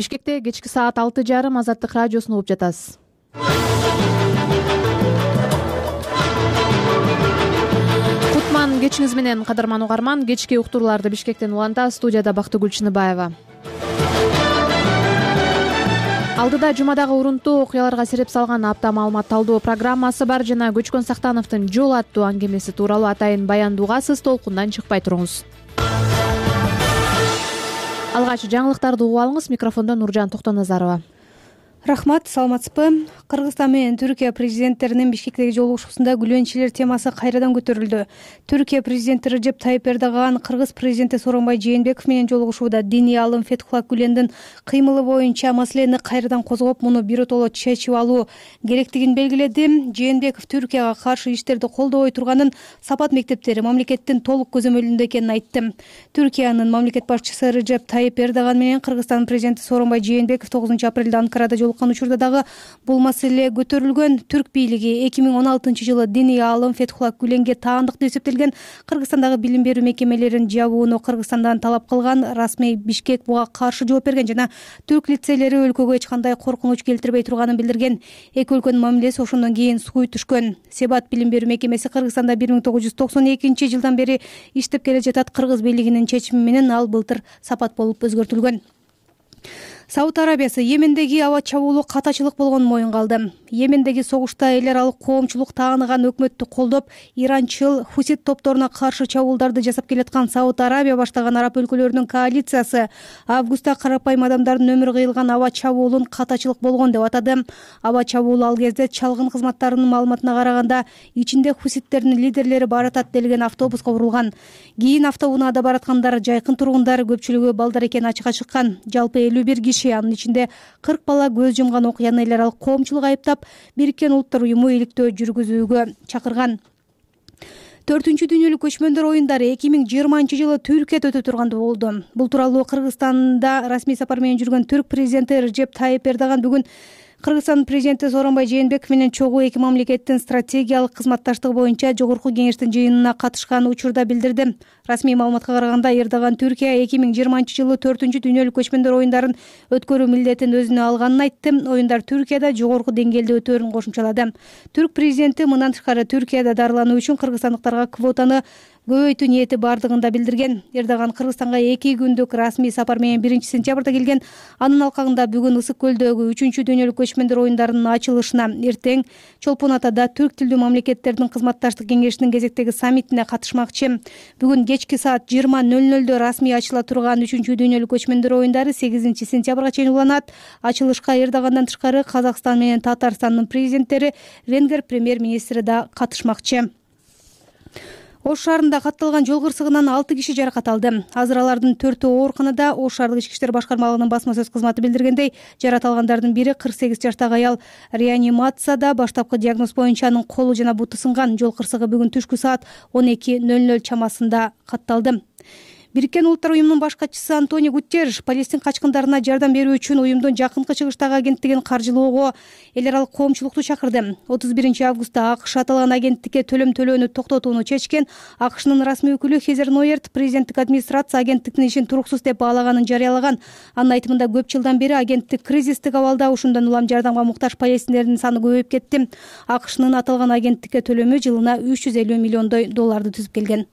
Бишкекте кечки саат 6:30 Азаттык радиосун угуп жатасыз. Кутман кечиңиз менен, кадырман угарман. Кечки уктурууларды Бишкектен уланта, студияда Бактыгүл Чыныбаева. Алдыда жумадагы урунттуу окуяларга сереп салган апта маалымат талдоо программасы бар жана Көчкөн Сактановдун Жол аттуу аңгемеси тууралуу атайын баянды угасыз, толкундан чыкпай туруңуз. Алгач жаңылыктарды угуп алыңыз. Микрофондо Нуржан Токтоназарова. Рахмат, саламатсызбы? Кыргызстан менен Түркия президенттеринин Бишкектеги жолугушуусунда күлөнчүлөр темасы кайрадан көтөрүлдү. Түркия президенти Режеп Тайып Эрдоган кыргыз президенти Сооронбай Жээнбеков менен жолугушууда диний аалым Фетхулла Гүлендин кыймылы боюнча маселени кайрадан козгоп, муну биротоло чечип алуу керектигин белгиледи. Жээнбеков Түркияга каршы иштерди колдобой турганын, сапат мектептери мамлекеттин толук көзөмөлүндө экенин айтты. Түркиянын мамлекет башчысы Режеп Тайып Эрдоган менен Кыргызстан президенти Сооронбай Жээнбеков 9 апрелде Анкарада учурда дагы бул маселе көтөрүлгөн. Түрк бийлиги 2016 жылы диний аалым Фетхулла Гүленге таандык деп эсептелген Кыргызстандагы билим берүү мекемелерин жабууну Кыргызстандан талап кылган. Расмий Бишкек буга каршы жооп берген жана түрк лицейлери өлкөгө эч кандай коркунуч келтирбей турганын билдирген. Эки өлкөнүн мамилеси ошондон кийин сууй түшкөн. Себат билим берүү мекемеси Кыргызстанда 1992 жылдан бери иштеп келе жатат. Кыргыз бийлигинин чечими менен ал былтыр сапат болуп өзгөртүлгөн. Сауд Арабиясы Йемендеги аба чабуулу катачылык болгонун моюнга алды. Йемендеги согушта эл аралык коомчулук тааныган өкмөттү колдоп, иранчыл хусит топторуна каршы чабуулдарды жасап келаткан Сауд Арабия баштаган араб өлкөлөрүнүн коалициясы августта карапайым адамдардын өмүрү кыйылган аба чабуулун катачылык болгон деп атады. Аба чабуул ал кезде чалгын кызматтарынын маалыматына караганда ичинде хуситтердин лидерлери баратат делген автобуска урулган. Кийин автобунада бараткандар жайкын тургундар, көпчүлүгү балдар экени ачыкка чыккан. Жалпы 51 киши, анын ичинде 40 бала көз жумган окуяны эл аралык коомчулук айыптап, Бириккен Улуттар уюму иликтөө жүргүзүүгө чакырган. 4-дүнүлүк көчмөндөр оюндары 2020 жылы Түркияда өтө турганда болду. Бул тууралуу Кыргызстанда расмий сапар менен жүргөн Түрк президенти Режеп Тайып Эрдоган бүгүн Кыргызстан президенти Сооронбай Жээнбеков менен чогуу эки мамлекеттин стратегиялык кызматташтыгы боюнча жогорку кеңештин жыйынына катышкан учурда билдирди. Расмий маалыматка караганда Эрдоган Түркия 2020 жылы 4-дүнүлүк көчмөндөр оюндарын өткөрүү милдетин өзүнө алганын айтты. Оюндар Түркияда жогорку деңгээлде өтөөрүн кошумчалады. Түрк президенти мындан тышкары Түркияда дарылануу үчүн кыргызстандыктарга квотаны көбөйтүү ниети бардыгын да билдирген. Эрдоган Кыргызстанга 2 күндүк расмий сапар менен 1 сентябрда келген. Анын алкагында бүгүн Ысык көлдөгү 3-дүнүлүк көчмөндөр оюндарынын ачылышына, эртең Чолпон Атада түрк тилдүү мамлекеттердин кызматташтык кеңешинин кезектеги саммитине катышмакчы. Бүгүн кечки саат 20:00 расмий ачыла турган 3-дүнүлүк көчмөндөр оюндары 8 сентябрга чейин уланат. Ачылышка Эрдогандан тышкары Казакстан менен Татарстандын президенттери, Венгер премьер-министри да катышмакчы. Ош шаарында катталган жол кырсыгынан 6 киши жаракат алды. Азыр алардын 4-өө ооруканада. Ош шаардык ички иштер башкармалыгынын басма сөз кызматы билдиргендей, жаракат алгандардын бири 48 жаштагы аял реанимацияда. Баштапкы диагноз боюнча анын колу жана буту сынган. Жол кырсыгы бүгүн түшкү саат 12:00 чамасында катталды. Бириккен Улуттар уюмунун баш катчысы Антонио Гутерриш Палестин качкындарына жардам берүү үчүн уюмдун жакынкы чыгыштагы агенттигин каржылоого эл аралык коомчулукту чакырды. 31 августта АКШ аталган агенттикке төлөм төлөөнү токтотууну чечкен. АКШнын расмий өкүлү Хезер Нойерт президенттик администрация агенттиктин ишин туруксуз деп баалаганын жарыялаган. Анын айтымында көп жылдан бери агенттик кризистик абалда, ушундан улам жардамга муктаж палестиндердин саны көбөйүп кетти. АКШнын аталган агенттикке төлөмү жылына $350 миллион түзүп келген.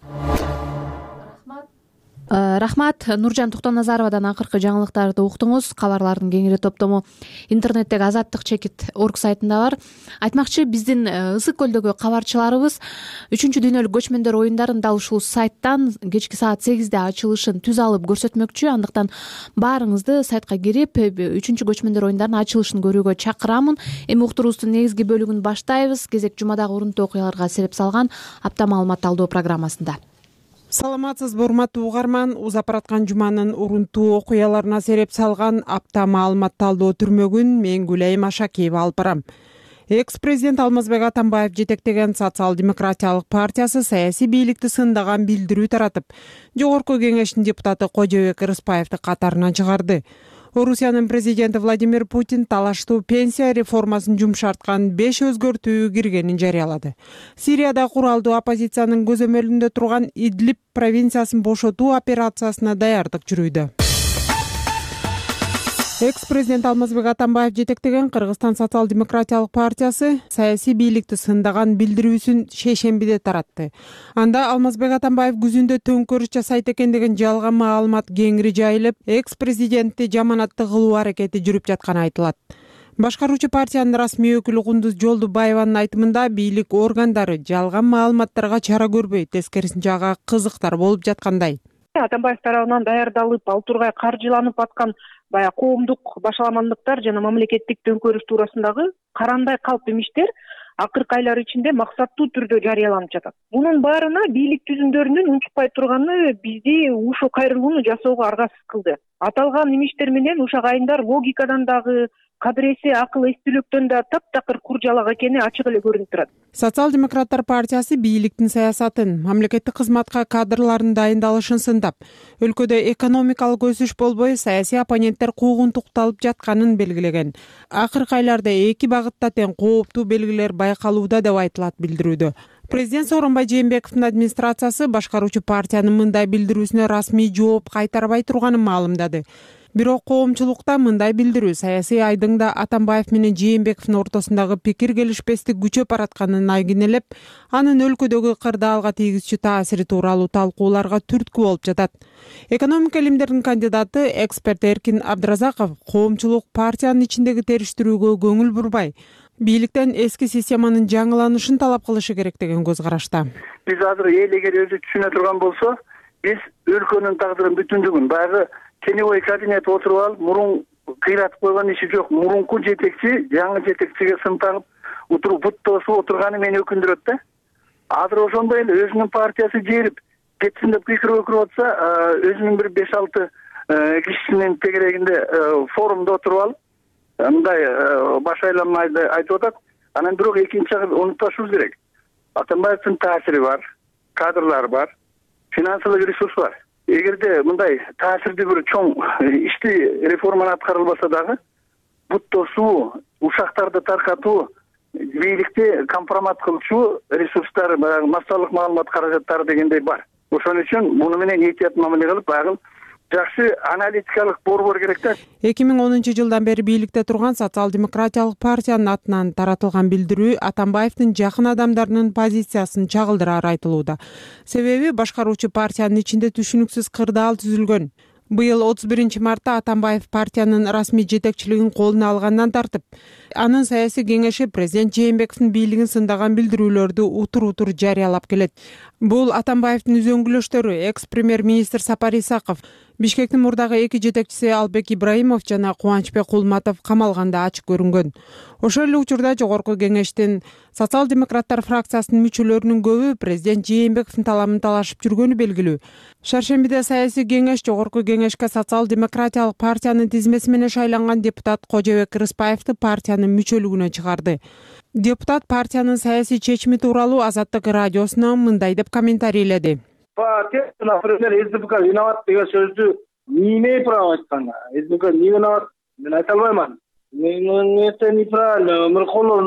Рахмат. Нуржан Токтоназаровадан акыркы жаңылыктарды уктуңуз. Кабарлардын кеңири топтому интернеттеги Азаттык чекит орг сайтында бар. Айтмакчы, биздин Ысык көлдөгү кабарчыларыбыз 3-дүнүлүк көчмөндөр оюндарын дал ушул сайттан кечки саат 8-де ачылышын түз алып көрсөтмөкчү. Андыктан баарыңызды сайтка кирип 3-көчмөндөр оюндардын ачылышын көрүүгө чакырамын. Эми уктуруубуздун негизги бөлүгүн баштайбыз. Кезек жумадагы урунттуу окуяларга сереп салган апта маалымат талдоо программасында. Саламатсызбы, урматтуу угарман. Узап бараткан жуманын урунттуу окуяларына сереп салган апта маалымат талдоо түрмөгүн мен Гүлайым Ашакиева алып барам. Экс-президент Алмазбек Атамбаев жетектеген Социал-демократиялык партиясы саясий бийликти сындаган билдирүү таратып, жогорку кеңештин депутаты Кожобек Рыспаевди катарынан чыгарды. Орусиянын президенти Владимир Путин талаштуу пенсия реформасын жумшарткан 5 өзгөртүү киргенин жарыялады. Сирияда куралдуу оппозициянын көзөмөлүндө турган Идлиб провинциясын бошотуу операциясына даярдык жүрүүдө. Экс президент Алмазбек Атамбаев жетектеген Кыргызстан социал-демократиялык партиясы саясий бийликти сындаган билдирүүсүн шейшембиде таратты. Анда Алмазбек Атамбаев күзүндө төңкөрүш жасайт экен деген жалган маалымат кеңири жайылып, экс президентти жаманатты кылуу аракети жүрүп жатканы айтылат. Башкаруучу партиянын расмий өкүлү Кундуз Жолдубаеванын айтымында бийлик органдары жалган маалыматтарга чара көрбөй, тескерисинче ага кызыктар болуп жаткандай. Атамбаев тарабынан даярдалып, ал тургай каржыланып аткан баягы коомдук башаламандыктар жана мамлекеттик төңкөрүш туурасындагы карандай калп имиштер акыркы айлар ичинде максаттуу түрдө жарыяланып жатат. Мунун баарына бийлик түзүмдөрүнүн унчукпай турганы бизди ушул кайрылууну жасоого аргасыз кылды. Аталган имиштер менен ушак айымдар логикадан дагы, кадыресе акыл эстүүлүктөн да таптакыр куржалак экени ачык эле көрүнүп турат. Социал-демократтар партиясы бийликтин саясатын, мамлекеттик кызматка кадрлардын дайындалышын сындап, өлкөдө экономикалык өсүш болбой, саясий оппоненттер куугунтукталып жатканын белгилеген. Акыркы айларда эки багытта тең кооптуу белгилер байкалууда деп айтылат билдирүүдө. Президент Сооронбай Жээнбековдун администрациясы башкаруучу партиянын мындай билдирүүсүнө расмий жооп кайтарбай турганын маалымдады. Бирок коомчулукта мындай билдирүү саясий айдыңда Атамбаев менен Жээнбековдун ортосундагы пикир келишпестик күчөп баратканын айгинелеп, анын өлкөдөгү кырдаалга тийгизчү таасири тууралуу талкууларга түрткү болуп жатат. Экономика илимдеринин кандидаты эксперт Эркин Абдыразаков коомчулук партиянын ичиндеги териштирүүгө көңүл бурбай, бийликтен эски системанын жаңыланышын талап кылышы керек деген көз карашта. Биз азыр эл эгер өзү түшүнө турган болсо, биз өлкөнүн тагдырын бүтүндүгүн баягы теневой кабинет отуруп алып, мурун кыйратып койгон иши жок. Мурунку жетекчи жаңы жетекчиге сын тагып отуруп бут тосуп отурганы мени өкүндүрөт да. Азыр ошондой эле өзүнүн партиясы жерип кетсин деп пикир өкүрүп атса, өзүнүн бир 5-6 кишисинин тегерегинде форумда отуруп алып, мындай баш айланмайды айтып атат. Анан бирок экинчи жагын унутпашыбыз керек. Атамбаевдин таасири бар, кадрлар бар, финансылык ресурс бар. Эгерде мындай таасирдүү бир чоң ишти реформаны аткарылбаса дагы, бут тосуу, ушактарды таркатуу, бийликти компромат кылчу ресурстар, массалык маалымат каражаттары дегендей бар. Ошон үчүн муну менен этият мамиле кылып, баягы жакшы аналитикалык борбор керек да. 2010-жылдан бери бийликте турган социал-демократиялык партиянын атынан таратылган билдирүү Атамбаевдин жакын адамдарынын позициясын чагылдырары айтылууда. Себеби башкаруучу партиянын ичинде түшүнүксүз кырдаал түзүлгөн. Быйыл 31-мартта Атамбаев партиянын расмий жетекчилигин колуна алгандан тартып, анын саясий кеңеши президент Жээнбековдун бийлигин сындаган билдирүүлөрдү утур-утур жарыялап келет. Бул Атамбаевдин үзөңгүлөштөрү экс-премьер-министр Сапар Исаков, Бишкектин мурдагы эки жетекчиси Албек Ибраимов жана Кубанычбек Кулматов камалганда ачык көрүнгөн. Ошол эле учурда жогорку кеңештин социал-демократтар фракциясынын мүчөлөрүнүн көбү президент Жээнбековдун талабын талашып жүргөнү белгилүү. Шаршембиде саясий кеңеш жогорку кеңешке социал-демократиялык партиянын тизмеси менен шайланган депутат Кожобек Рыспаевди партиянын мүчөлүгүнө чыгарды. Депутат партиянын саясий чечими тууралуу Азаттык радиосуна мындай деп комментарийледи. Например, СДПК виноват деген сөздү не имею права айтканга. СДПК не виноват, мен айта албайман. Это неправильно. Мыркулов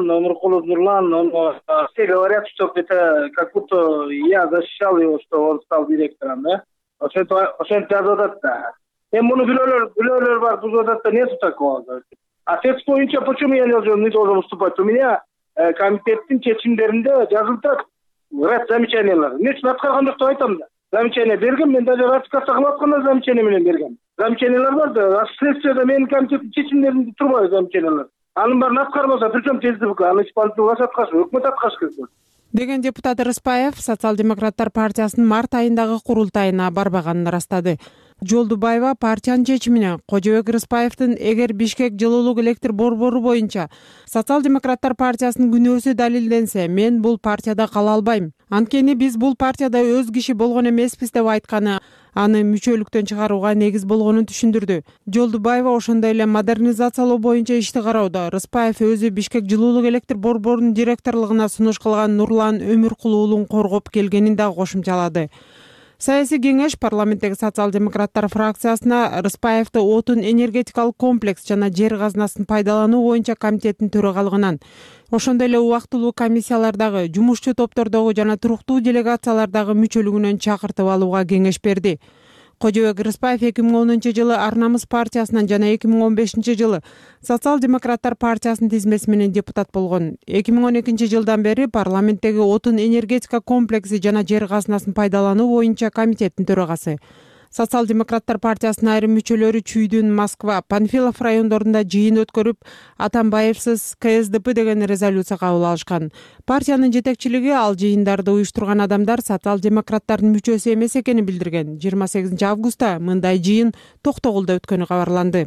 Нурлан, все говорят, что это как будто я защищал его, что он стал директором, да? Ошентип жазып атат да. Муну билөөлөр бар, бул жатат, нету такого. А текст боюнча почему я не должен выступать? У меня комитеттин чечимдеринде жазылып ряд замечаниялар. Эмне үчүн аткарган жок деп айтам да. Замечание берген, мен даже ратификация кылып атканда замечание менен берген. Замечаниялар бар да, следствияда менин комитеттин чечимдеринде турбайбы замечаниялар. Анын баарын аткарбаса, причем ТСДПК, аны исполнительный власть аткарышы, өкмөт аткарыш керек. Деген депутат Рыспаев социал-демократтар партиясынын март айындагы курултайына барбаганын ырастады. Жолдубаева партиянын чечимине Кожобек Рыспаевдин эгер Бишкек жылуулук электр борбору боюнча социал-демократтар партиясынын күнөөсү далилденсе, мен бул партияда кала албайм. Анткени биз бул партияда өз киши болгон эмеспиз деп айтканы аны мүчөлүктөн чыгарууга негиз болгонун түшүндүрдү. Жолдубаева ошондой эле модернизациялоо боюнча ишти кароодо Рыспаев өзү Бишкек жылуулук электр борборунун директорлугуна сунуш кылган Нурлан Өмүркулуулун коргоп келгенин да кошумчалады. Саясий кеңеш парламенттеги социал-демократтар фракциясына Рыспаевди отун энергетикалык комплекс жана жер казынасын пайдалануу боюнча комитеттин төрагалыгынан, ошондой эле убактылуу комиссиялардагы, жумушчу топтордогу жана туруктуу делегациялардагы мүчөлүгүнөн чакыртып алууга кеңеш берди. Кожобек Рыспаев 2010 Ар намыс партиясынан жана 2015 жылы Социал-демократтар партиясынын тизмеси менен депутат болгон. 2012 жылдан бери парламенттеги отун энергетика комплекси жана жер казынасын пайдалануу боюнча комитеттин төрагасы. Социал-демократтар партиясынын айрым мүчөлөрү Чүйдүн, Москва, Панфилов райондорунда жыйын өткөрүп, Атамбаевсиз КСДП деген резолюция кабыл алышкан. Партиянын жетекчилиги ал жыйындарды уюштурган адамдар социал-демократтардын мүчөсү эмес экенин билдирген. 28 августта мындай жыйын Токтогулда өткөнү кабарланды.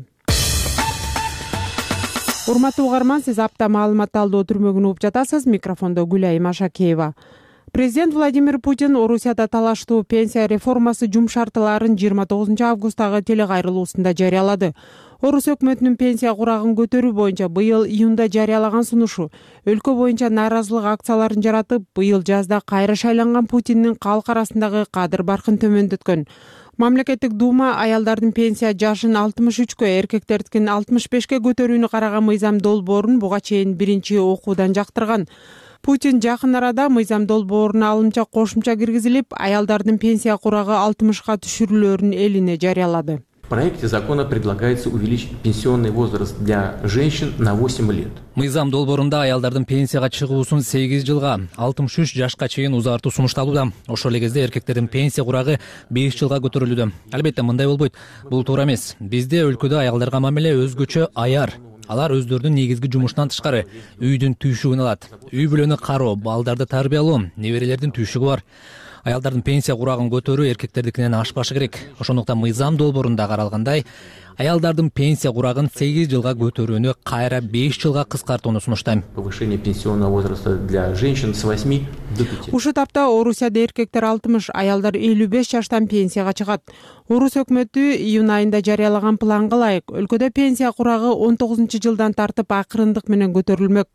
Урматтуу угарман, сиз апта маалымат талдоо түрмөгүн угуп жатасыз. Микрофондо Гүлайым Ашакеева. Президент Владимир Путин Орусияда талаштуу пенсия реформасы жумшартыларын 29 августтагы телекайрылуусунда жарыялады. Орус өкмөтүнүн пенсия курагын көтөрүү боюнча быйыл июнда жарыялаган сунушу өлкө боюнча нааразылык акцияларын жаратып, быйыл жазда кайра шайланган Путиндин калк арасындагы кадыр баркын төмөндөткөн. Мамлекеттик дума аялдардын пенсия жашын 63кө, эркектердикин 65ке көтөрүүнү караган мыйзам долбоорун буга чейин биринчи окуудан жактырган. Путин жакын арада мыйзам долбооруна алымча кошумча киргизилип, аялдардын пенсия курагы 60ка түшүрүлөөрүн элине жарыялады. В проекте закона предлагается увеличить пенсионный возраст для женщин на 8 лет. Мыйзам долбоорунда аялдардын пенсияга чыгуусун 8 жылга, 63 жашка чейин узартуу сунушталууда. Ошол эле кезде эркектердин пенсия курагы 5 жылга көтөрүлүүдө. Албетте мындай болбойт. Бул туура эмес. Бизде өлкөдө аялдарга мамиле өзгөчө аяр. Алар өздөрүнүн негизги жумушунан тышкары үйдүн түйшүгүн алат. Үй бүлөнү кароо, балдарды тарбиялоо, неберелердин түйшүгү бар. Аялдардын пенсия курагын көтөрүү эркектердикинен ашпашы керек. Ошондуктан мыйзам долбоорунда каралгандай, аялдардын пенсия курагын 8 жылга көтөрүүнү кайра 5 жылга кыскартууну сунуштайм. Повышение пенсионного возраста для женщин с 8 до 5. Ушул тапта Орусияда эркектер 60, аялдар 55 жаштан пенсияга чыгат. Орус өкмөтү июнь айында жарыялаган планга ылайык өлкөдө пенсия курагы 19-жылдан тартып акырындык менен көтөрүлмөк.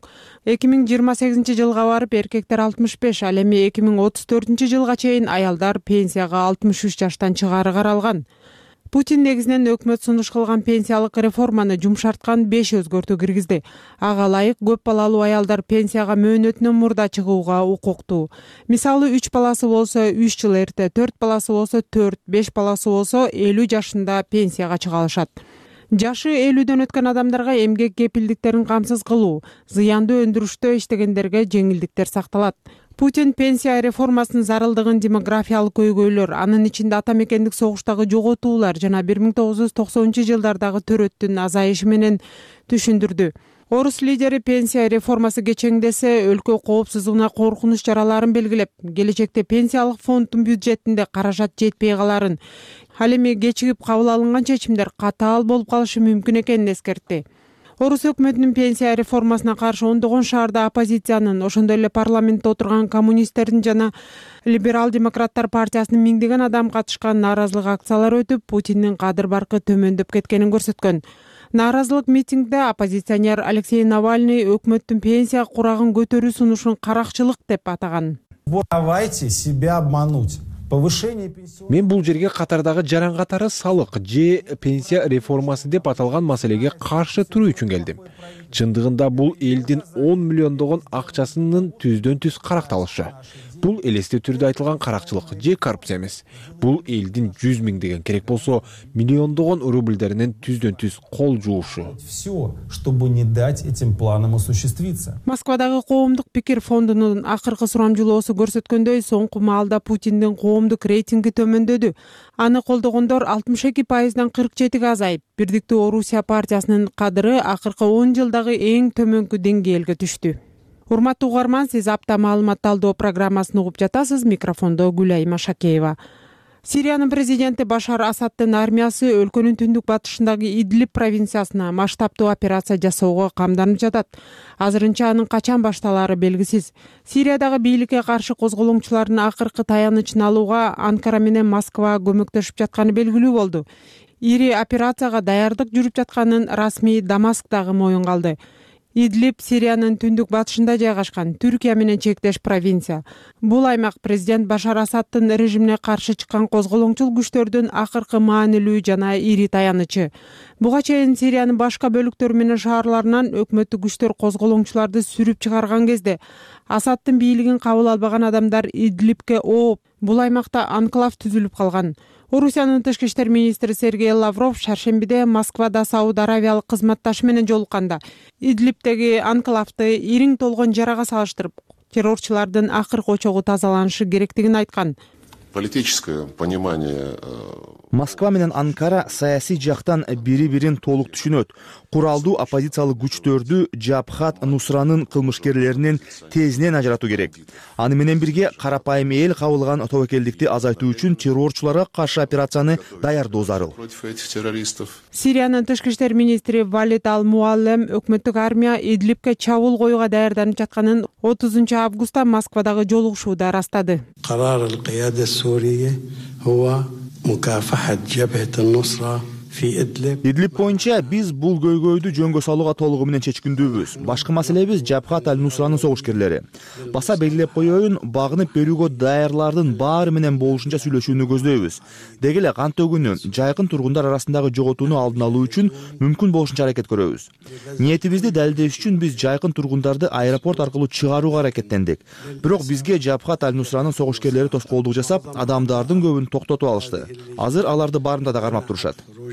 2028 жылга барып эркектер 65, ал эми 2034 чейин аялдар пенсияга 63 жаштан чыгаары каралган. Путин негизинен өкмөт сунуш кылган пенсиялык реформаны жумшарткан 5 өзгөртүү киргизди. Ага ылайык көп балалуу аялдар пенсияга мөөнөтүнөн мурда чыгууга укуктуу. Мисалы 3 баласы болсо 3 жыл эрте, 4 баласы болсо 4, 5 баласы болсо 50 жашында пенсияга чыга алышат. Жашы 50дөн өткөн адамдарга эмгек кепилдиктерин камсыз кылуу, зыянды өндүрүштө иштегендерге жеңилдиктер сакталат. Путин пенсия реформасынын зарылдыгын демографиялык көйгөйлөр, анын ичинде ата мекендик согуштагы жоготуулар жана 1990 жылдардагы төрөттүн азайышы менен түшүндүрдү. Орус лидери пенсия реформасы кечеңдесе, өлкө коопсуздугуна коркунуч чараларын белгилеп, келечекте пенсиялык фонддун бюджетинде каражат жетпей каларын, ал эми кечигип кабыл алынган чечимдер катаал болуп калышы мүмкүн экенин эскертти. Орус өкмөтүнүн пенсия реформасына каршы ондогон шаарда оппозициянын, ошондой эле парламентте отурган коммунисттердин жана либерал-демократтар партиясынын миңдеген адам катышкан нааразылык акциялары өтүп, Путиндин кадыр баркы төмөндөп кеткенин көрсөткөн. Нааразылык митингде оппозиционер Алексей Навальный өкмөттүн пенсия курагын көтөрүү сунушун каракчылык деп атаган. Давайте себя обмануть. Мен бул жерге катардагы жаран катары салык же пенсия реформасы деп аталган маселеге каршы туруу үчүн келдим. Чындыгында бул элдин 10 миллиондогон акчасынын түздөн түз каракталышы. Бул элестүү түрдө айтылган каракчылык же коррупция эмес. Бул элдин 100 миңдеген керек болсо миллиондогон рубльдеринен түздөн түз кол жуушу. Все, чтобы не дать этим планам осуществиться. Москвадагы коомдук пикир фондунун акыркы сурамжылоосу көрсөткөндөй, соңку маалда Путиндин коомдук рейтинги төмөндөдү. Аны колдогондор 62%дан 47ге азайып, Бирдиктүү Орусия партиясынын кадыры акыркы 10 жылдагы эң төмөнкү деңгээлге түштү. Урматтуу угарман, сиз апта маалымат талдоо программасын угуп жатасыз. Микрофондо Гүлайым Ашакеева. Сириянын президенти Башар Асаддын армиясы өлкөнүн түндүк батышындагы Идлиб провинциясына масштабтуу операция жасоого камданып жатат. Азырынча анын качан башталаары белгисиз. Сириядагы бийликке каршы козголоңчулардын акыркы таянычын алууга Анкара менен Москва көмөктөшүп жатканы белгилүү болду. Ири операцияга даярдык жүрүп жатканын расмий Дамаск дагы моюнга алды. Идлиб Сириянын түндүк батышында жайгашкан Түркия менен чектеш провинция. Бул аймак президент Башар Асаддын режимине каршы чыккан козголоңчул күчтөрдүн акыркы маанилүү жана ири таянычы. Буга чейин Сириянын башка бөлүктөрү менен шаарларынан өкмөттүк күчтөр козголоңчуларды сүрүп чыгарган кезде Асаддын бийлигин кабыл албаган адамдар Идлибке ооп, Бул аймакта анклав түзүлүп калган. Орусиянын тышкы иштер министри Сергей Лавров шаршембиде Москвада Сауд Аравиялык кызматташы менен жолукканда Идлибтеги анклавды ириң толгон жарага салыштырып, террорчулардын акыркы очогу тазаланышы керектигин айткан. Политическое понимание. Москва менен Анкара саясий жактан бири-бирин толук түшүнөт. Куралдуу оппозициялык күчтөрдү Жабхат Нусранын кылмышкерлеринен тезинен ажыратуу керек. Аны менен бирге карапайым эл кабылган тобокелдикти азайтуу үчүн террорчуларга каршы операцияны даярдоо зарыл. Сириянын тышкы иштер министри Валид Ал-Муаллем өкмөттүк армия Идлибке чабуул коюуга даярданып жатканын 30 августта Москвадагы жолугушууда ырастады. Идлиб боюнча биз бул көйгөйдү жөнгө салууга толугу менен чечкиндүүбүз. Башкы маселебиз Жабхат Ал-Нусранын согушкерлери. Баса белгилеп коеюн, багынып берүүгө даярлардын баары менен болушунча сүйлөшүүнү көздөйбүз. Деги эле кан төгүүнү, жайкын тургундар арасындагы жоготууну алдын алуу үчүн мүмкүн болушунча аракет көрөбүз. Ниетибизди далилдеш үчүн биз жайкын тургундарды аэропорт аркылуу чыгарууга аракеттендик. Бирок бизге Жабхат Ал-Нусранын согушкерлери тоскоолдук жасап, адамдардын көбүн токтотуп алышты. Азыр аларды баарында да кармап турушат.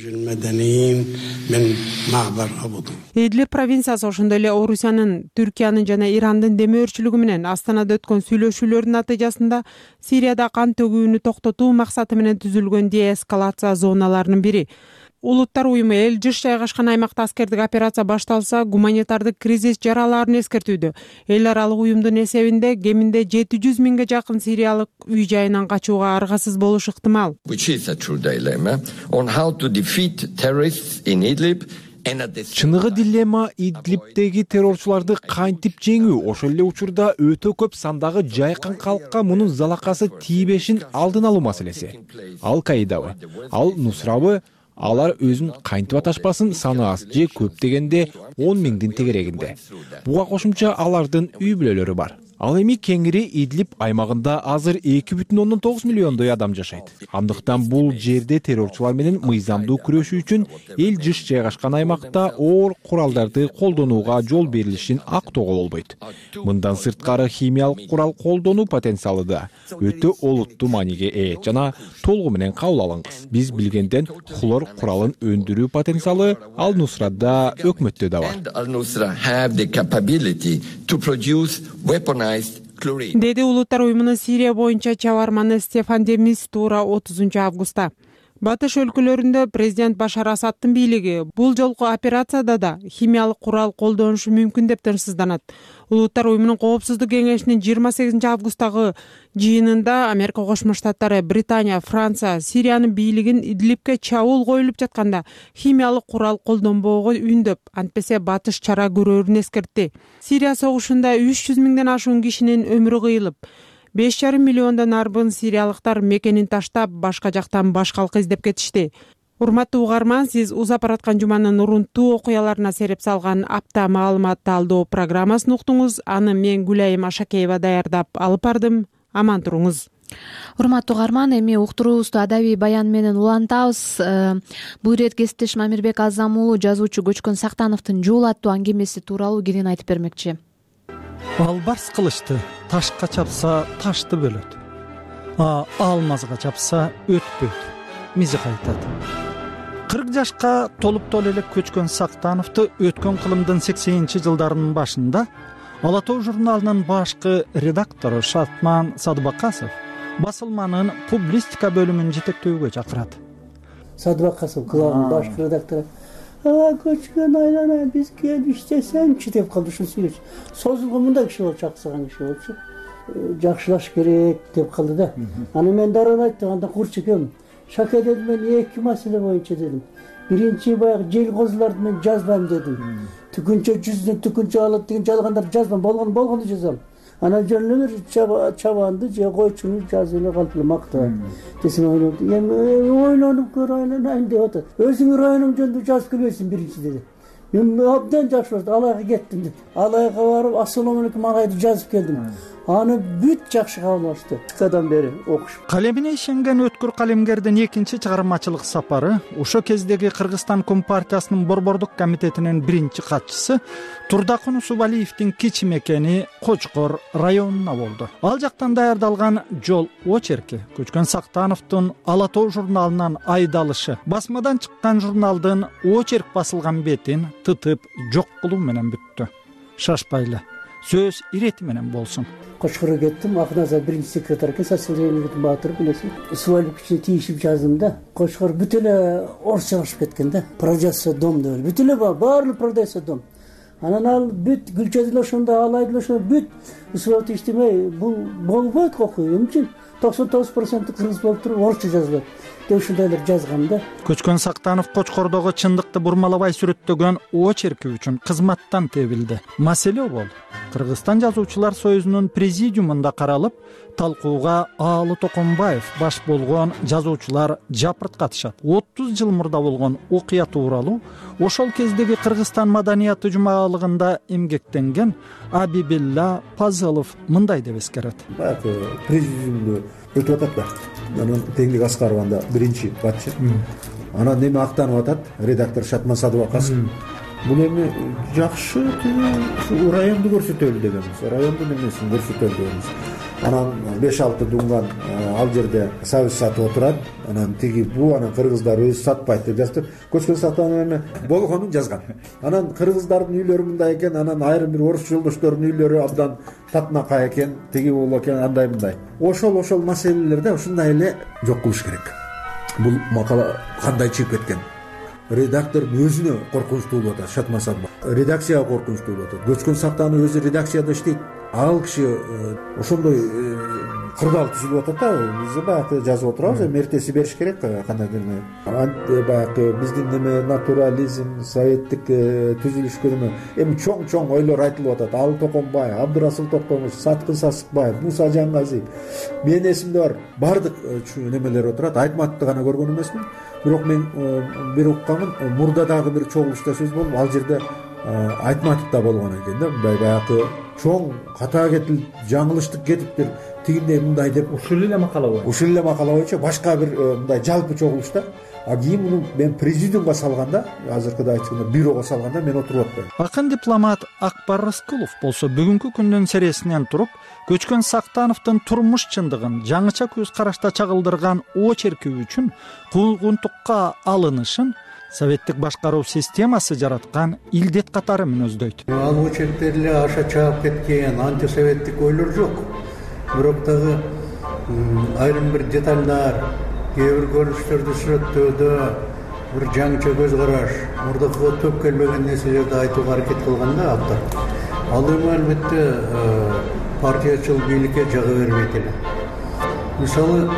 Идлиб провинциясы ошондой эле Орусиянын, Түркиянын жана Ирандын демөөрчүлүгү менен Астанада өткөн сүйлөшүүлөрдүн натыйжасында Сирияда кан төгүүнү токтотуу максаты менен түзүлгөн деэскалация зоналарынын бири. Улуттар уюму эл жыш жайгашкан аймакта аскердик операция башталса, гуманитардык кризис жараларын эскертүүдө. Эл аралык уюмдун эсебинде кеминде 700 миңге жакын сириялык үй жайынан качууга аргасыз болушу ыктымал. Чыныгы дилемма Идлибтеги террорчуларды кантип жеңүү, ошол эле учурда өтө көп сандагы жайкын калкка мунун залакасы тийбешин алдын алуу маселеси. Ал-Каидабы, Ал-Нусрабы, алар өзүн кантип аташпасын, саны аз же көп дегенде 10 миңдин тегерегинде. Буга кошумча алардын үй бүлөлөрү бар. Ал эми кеңири Идлиб аймагында азыр 2,9 миллиондой адам жашайт. Андыктан бул жерде террорчулар менен мыйзамдуу күрөшүү үчүн эл жыш жайгашкан аймакта оор куралдарды колдонууга жол берилишин актоого болбойт. Мындан сырткары химиялык курал колдонуу потенциалы да өтө олуттуу мааниге ээ жана толугу менен кабыл алынгыс. Биз билгенден хлор куралын өндүрүү потенциалы Ал-Нусрада өкмөттө да бар. Деди Улуттар уюмунун Сирия боюнча чабарманы Стефан де Мистура 30 августта. Батыш өлкөлөрүндө президент Башар Асадтын бийлиги бул жолку операцияда да химиялык курал колдонушу мүмкүн деп тынчсызданат. Улуттар уюмунун коопсуздук кеңешинин 28 августтагы жыйынында Америка Кошмо Штаттары, Британия, Франция Сириянын бийлигин Идлибке чабуул коюлуп жатканда химиялык курал колдонбоого үндөп, антпесе батыш чара көрөрүн эскертти. Сирия согушунда 300 миңден ашуун кишинин өмүрү кыйылып, 5,5 миллиондон арбын сириялыктар мекенин таштап, башка жактан баш калкы издеп кетишти. Урматтуу угарман, сиз узап бараткан жуманын урунттуу окуяларына сереп салган апта маалымат талдоо программасын уктуңуз. Аны мен Гүлайым Ашакеева даярдап алып бардым. Аман туруңуз. Урматтуу угарман, эми уктуруубузду адабий баян менен улантабыз. Бул ирет кесиптешим Амирбек Азам уулу жазуучу Көчкөн Сактановдун жуул аттуу аңгемеси тууралуу кенен айтып бермекчи. Албарс кылычты ташка чапса ташты бөлөт, алмазга чапса өтпөйт, мизи кайтат. 40 жашка толуп элек Көчкөн Сактановду өткөн кылымдын 80-жылдарынын башында Ала тоо журналынын башкы редактору Шатман Садыбакасов басылманын публистика бөлүмүн жетектөөгө чакырат. Садыбакасов кылабын башкы редактору Көчкөн айлана биз келип иштесеңчи деп калды, ушул сүйлөч. Созулгон мындай киши болчу, аксаган киши болчу. Жакшылаш керек деп калды да. Аны мен дароо айттым, анда курчу экенмин. Шаке дедим, мен 2 маселе боюнча дедим. Биринчи баягы жел козуларды мен жазбайм дедим. Түкүнчө жүздөн түкүнчө алат деген жалгандарды жазбайм, болгону жазам. Ана жөн эле чабанды же койчуну жазып эле калып эле мактап. Десем ойлонуп көр, ойлонайын деп атат. Өзүң районың жөнүндө жазып келбейсиң биринчи деди. Мен абдан жакшы болду, Алайга кеттим деп. Алайга барып, ассалому алейкум агайды жазып келдим. аны бүт жакшы кабыл алышты. Кадан бери окуш. Калемине ишенген өткүр калемгердин экинчи чыгармачылык сапары ошо кездеги Кыргызстан Компартиясынын борбордук комитетинин биринчи катчысы Турдакун Усубалиевдин кичи мекени Кочкор районуна болду. Ал жактан даярдалган жол очерки Көчкөн Сактановдун Ала тоо журналынан айдалышы басмадан чыккан журналдын очерк басылган бетин тытып жок кылуу менен бүттү. Шашпайлы сөз ирети менен болсун. Кочкорго кеттим, Акназа биринчи секретарь социалдемократтын баатыры билесиз. Суалбикчи тийишип жаздым да. Кочкор бүт эле орусча башып кеткен да. Продается дом деп. Бүт эле баары продается дом. Анан ал бүт Гүлчөдүл ошондо алайдыл ошондо бүт Исмаил иштемей бул болбойт окуй. Эмне үчүн 99% кыргыз болуп туруп орусча жазылат деп ушундайлар жазган да. Көчкөн Сактанов Кочкордогу чындыкты бурмалабай сүрөттөгөн очерки үчүн кызматтан тебилди. Маселе бул Кыргызстан жазуучулар союзунун президиумунда каралып, талкууга Аалы Токонбаев баш болгон жазуучулар жапырт катышат. 30 жыл мурда болгон окуя тууралуу ошол кездеги Кыргызстан маданияты жумалыгында эмгектенген Абибилла Пазылов мындай деп эскерет. Президиумду өтүп атат да. Анан Теңдик Аскарованда биринчи катчы. Анан неме актанып атат, редактор Шатман Садыбакасов. Бул эми жакшы районду көрсөтөлү дегенбиз. Райондун эмесин көрсөтөлү дегенбиз. Анан 5-6 дунган ал жерде сабыз сатып отурат. Анан тиги бу анан кыргыздар өзү сатпайт деп жазып. Көчкөн Сактанов эми болгонун жазган. Анан кыргыздардын үйлөрү мындай экен, анан айрым бир орус жолдоштордун үйлөрү абдан татынакай экен, тиги бул экен, андай мындай. Ошол маселелерде ушундай эле жок кылыш керек. Бул макала кандай чыгып кеткен? Редактордун өзүнө коркунучтуу болуп атат, Шатман Садыбаков. Редакцияга коркунучтуу болуп атат. Көчкөн Сактанов өзү редакцияда иштейт. Ал киши ошондой кырдаал түзүлүп атат да. Биз баягы жазып отурабыз, эртеси бериш керек кандай деме. Баягы биздин неме натурализм, советтик түзүлүшкө эми чоң ойлор айтылып атат. Аалы Токонбаев, Абдырасул Токомуш, Саткын Сасыкбаев, Муса Жангазиев. Менин эсимде бар. Бардык немелер отурат. Айтматовду гана көргөн эмесмин. Бирок мен бир уккамын, мурда дагы бир чогулушта сөз болуп, ал жерде Айтматов да болгон экен да. Мындай баягы чоң ката кетип, жаңылыштык кетип бир тигиндей мындай деп ушул эле макала боюнча башка бир мындай жалпы чогулушта. А кийин муну мен президиумга салганда, азыркыда айтканда бюрого салганда мен отуруп атпайм. Акын дипломат Акбар Рыскулов болсо бүгүнкү күндүн сересинен туруп, Көчкөн Сактановдун турмуш чындыгын жаңыча көз карашта чагылдырган очерки үчүн куугунтукка алынышын советтик башкаруу системасы жараткан илдет катары мүнөздөйт. Ал очерктерде аша чаап кеткен антисоветтик ойлор жок. Бирок дагы айрым бир детальдар, кээ бир көрүнүштөрдү сүрөттөөдө бир жаңыча көз караш, мурдакыга төп келбеген нерселерди айтууга аракет кылганда автор. Ал эми албетте партиячыл бийликке жага бербейт эле. Мисалы,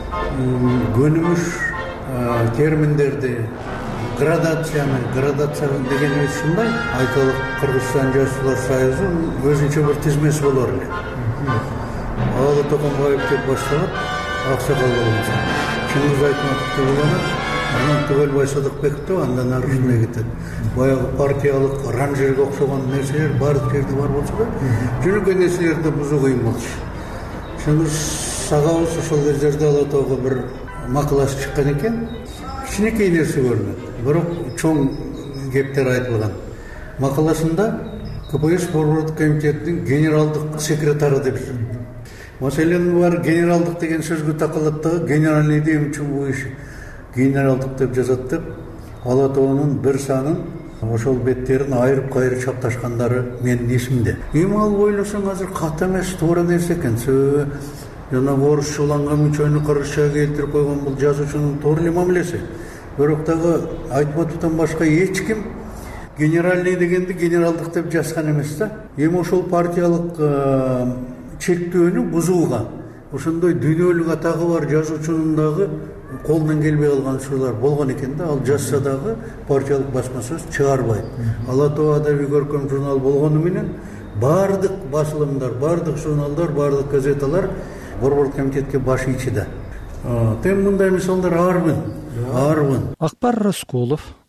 көнүмүш терминдерди, градация дегенибиз ушундай. Айталык, Кыргызстан жазуучулар союзу өзүнчө бир тизмеси болор эле. Аалы Токонбаев деп башталат, Аксакал болмосо. Чыңгыз Айтматов деп уланат, анан Түгөлбай Садыкбеков, андан ары ушундай кетет. Баягы партиялык ранжерге окшогон нерселер баардык жерде бар болсо да, жүргөн нерселерди бузуу кыйын болчу. Чыңгыз Сагабыз ошол кездерде Ала тоого бир макаласы чыккан экен. Кичинекей нерсе көрүнөт, бирок чоң кептер айтылган. Макаласында КПСС борбордук комитетинин генералдык секретары деп жүрөт. Маселен бар генералдык деген сөзгө такалат да, генеральный дем үчүн бул иш генералдык деп жазат деп, Ала тоонун бир санын ошол беттерин айрып-кайрып чапташкандары менин эсимде. Эми ал ойлосоң азыр ката эмес, туура нерсе экен. Жанагы орусча уланган мучойну кыргызчага келтирип койгон бул жазуучунун туура эле мамилеси. Бирок дагы Айтматовдон башка эч ким генеральный дегенди генералдык деп жазган эмес да. Эми ошол партиялык чектөөнү бузууга, ошондой дүйнөлүк атагы бар жазуучунун дагы колунан келбей калган учурлар болгон экен да. Ал жазса дагы партиялык басма сөз чыгарбайт. Ала тоо адабий көркөм журнал болгону менен баардык басылымдар, баардык журналдар, баардык газеталар борбордук комитетке баш ийчи да. Тем мындай мисалдар арбын. Акбар Рыскулов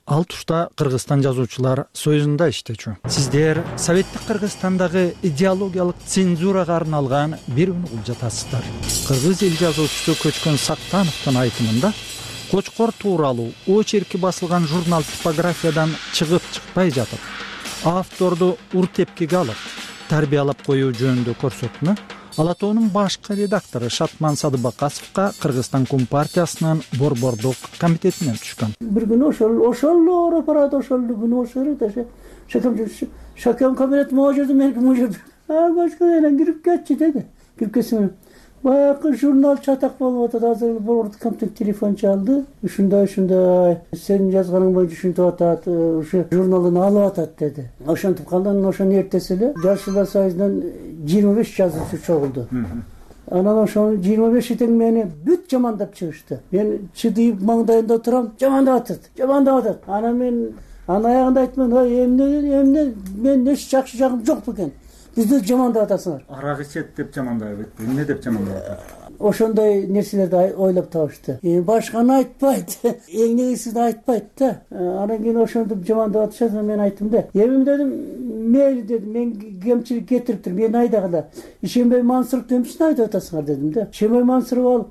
ал тушта Кыргызстан жазуучулар союзунда иштечү. Сиздер Советтик Кыргызстандагы идеологиялык цензурага арналган бир угул жатасыздар. Кыргыз эл жазуучусу Көчкөн Сактановдун айтымында Кочкор тууралуу очерки басылган журнал типографиядан чыгып чыкпай жатып, авторду ур тепкиге алып, тарбиялап коюу жөнүндө көрсөтмө Ала тоонун башкы редактору Шатман Садыбакасовго Кыргызстан Компартиясынын борбордук комитетинен түшкөн. Бир күнү ошол ора барат, ошол күнү ошол шакам кабинет могу жерде, меники могу жерде. Көчкөн кирип кетчи деди. Кирип кетсем, баягы журнал чатак болуп атат, азыр борбордук комитет телефон чалды. Ушундай сенин жазганың боюнча ушинтип атат, ушу журналын алып атат деди. Ошентип калдан ошону эртеси эле Жазуучулар союзунан 25 жазуучу чогулду. Анан ошол 25 тең мени бүт жамандап чыгышты. Мен чыдыйып маңдайында турам, жамандап атат. Анан мен аягында айттым, эмне мен эч жакшы жагым жок бекен. Бизди жамандап атасыңар. Арак ичет деп жамандап атат. Эмне деп жамандап атат? Ошондой нерселерди ойлоп табышты. Башканы айтпайт, эң негизгисин айтпайт да. Анан кийин ошентип жамандап атышат, мен айттым да. Эми дедим, мейли дедим, мен кемчилик кетириптир, мен айдагыла. Ишенбей Мансуров эмче айдап атасыңар дедим да. Ишенбей Мансуров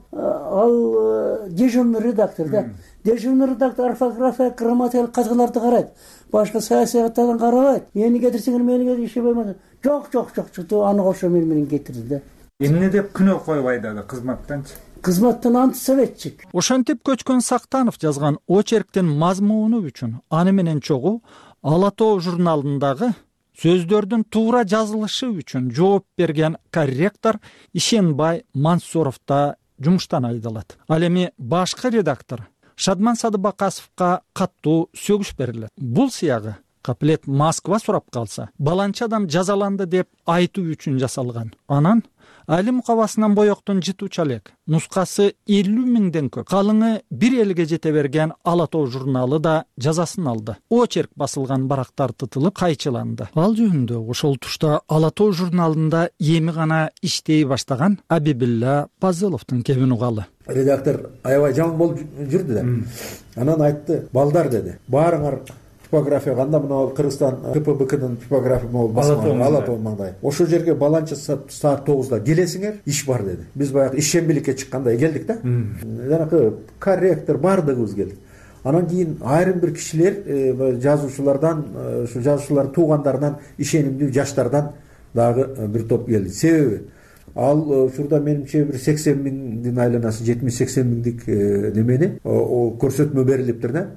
ал дежурный редактор да. Дежурный редактор орфография, грамматикалык катгыларды карайт. Башка саясаттардан карабайт. Мени кетирсеңер, мени ишенбей Мансуров. Жок, аны кошо менен кетирди да. Эмне деп күнөө коюп айдады кызматтанчы? Кызматтан антисоветчик. Ошентип Көчкөн Сактанов жазган очерктин мазмуну үчүн аны менен чогуу Ала тоо журналындагы сөздөрдүн туура жазылышы үчүн жооп берген корректор Ишенбай Мансуров да жумуштан айдалат. Ал эми башкы редактор Шатман Садыбакасовго каттуу сөгүш берилет. Бул сыягы каплет Москва сурап калса, баланчы адам жазаланды деп айтуу үчүн жасалган. Анан Али мукабасынан боектун жытуучу элек нускасы 50 миңден көп. Калыңы бир элге жете берген Ала тоо журналы да жазасын алды. Очерк басылган барактар тытылып кайчыланды. Ал жөнүндө ошол тушта Ала тоо журналында эми гана иштей баштаган Абибилла Пазыловдун кебин угалы. Редактор аябай жаман болуп жүрдү да. Анан айтты, балдар деди, баарыңар типография кандай мына Кыргызстан КПБКнын типография могул басылган Ала тоо маңдай. Ошол жерге баланчы саат 9-да келесиңер, иш бар деди. Биз баягы ишембиликке чыккандай келдик да. Жанакы корректор бардыгыбыз келдик. Анан кийин айрым бир кишилер жазуучулардан, ушу жазуучулардын туугандарынан, ишенимдүү жаштардан дагы бир топ келди. Себеби ал ушурда менимче бир 80 миңдин айланасы, 70-80 миңдик немени көрсөтмө берилиптир да.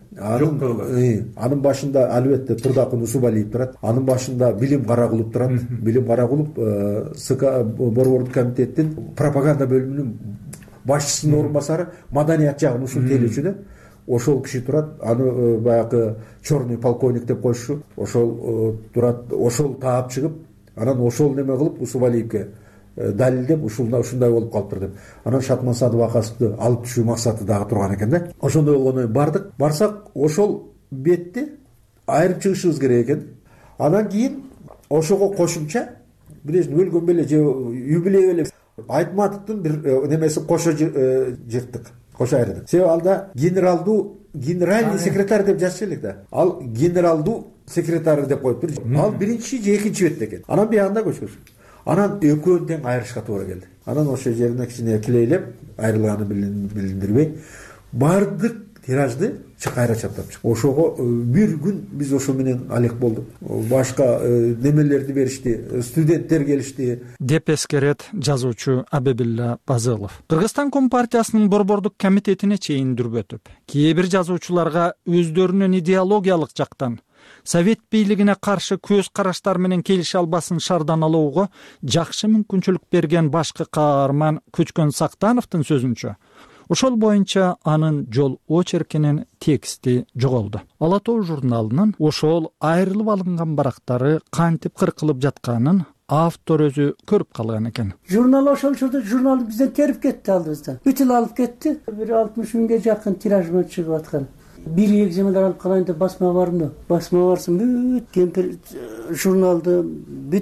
Анын башында албетте Турдакун Усубалиев турат. Анын башында Билим Карагулов турат. Билим Карагулов СК борбордук комитеттин пропаганда бөлүмүнүн башчысынын орун басары, маданият жагын ушул тейлүүчү да. Ошол киши турат. Аны баягы черный полковник деп коюшу. Ошол турат, ошол таап чыгып, анан ошол неме кылып Усубалиевге далилдеп ушундай болуп калыптыр деп. Анан Шатман Садыбакасовду алып түшүү максаты дагы турган экен да. Ошондой болгондон бардык. Барсак ошол бетти айырып чыгышыбыз керек экен. Анан кийин ошого кошумча бирөөсүн өлгөн беле же юбилей беле Айтматовдун бир немеси кошо жырттык. Кошо айырдык. Себеби алда генеральный секретарь деп жазчу элек да. Ал генералдуу секретарь деп коюптур. Ал биринчи же экинчи бетте экен. Анан биягында көчкөн. Анан экөөнү тең айырышка туура келди. Анан ошол жерине кичине килейлеп, айрылганы билиндирбей, бардык тиражды кайра чаптап чык. Ошого бир күн биз ошо менен алек болдук. Башка немелерди беришти, студенттер келишти. Деп эскерет жазуучу Абибилла Пазылов. Кыргызстан Компартиясынын борбордук комитетине чейин дүрбөтүп, кээ бир жазуучуларга өздөрүнүн идеологиялык жактан Совет бийлигине каршы көз караштар менен келише албасын шардан алууга жакшы мүмкүнчүлүк берген башкы каарман Көчкөн Сактановдун сөзүнчө, ошол боюнча анын жол очеркинин тексти жоголду. Ала тоо журналынын ошол айрылып алынган барактары кантип кыркылып жатканын автор өзү көрүп калган экен. Журнал ошол учурда журнал бизден терип кетти алдыбыздан. Бүтүн алып кетти. Бир 60 миңге жакын тираж менен чыгып аткан. Бир экземпляр алып калайын деп басма барымды. Басма барсын бүт кемпир журналды бүт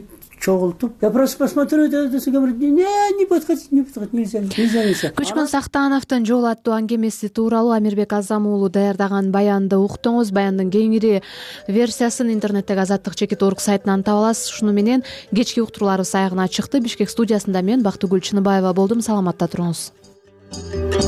чогултуп я просто посмотрю десе не подходить нельзя. Көчкөн Сактановдун жол аттуу аңгемеси тууралуу Амирбек Азам уулу даярдаган баянды уктуңуз. Баяндын кеңири версиясын интернеттеги Азаттык чекит орг сайтынан таба аласыз. Ушуну менен кечки уктурууларыбыз аягына чыкты. Бишкек студиясында мен Бактыгүл Чыныбаева болдум. Саламатта туруңуз.